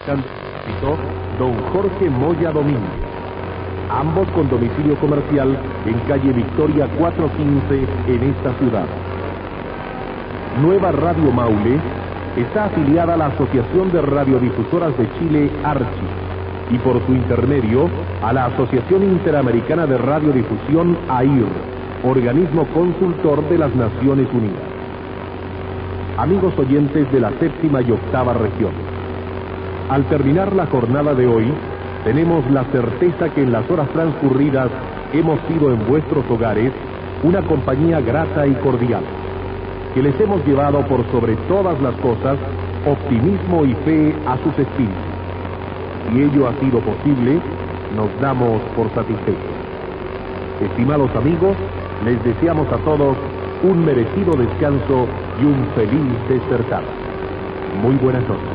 Candidato don Jorge Moya Domínguez, ambos con domicilio comercial en calle Victoria 415 en esta ciudad. Nueva Radio Maule está afiliada a la Asociación de Radiodifusoras de Chile, ARCHI, y por su intermedio a la Asociación Interamericana de Radiodifusión, AIR, organismo consultor de las Naciones Unidas. Amigos oyentes de la séptima y octava región, al terminar la jornada de hoy, tenemos la certeza que en las horas transcurridas hemos sido en vuestros hogares una compañía grata y cordial, que les hemos llevado por sobre todas las cosas optimismo y fe a sus espíritus. Si ello ha sido posible, nos damos por satisfechos. Estimados amigos, les deseamos a todos un merecido descanso y un feliz despertar. Muy buenas noches.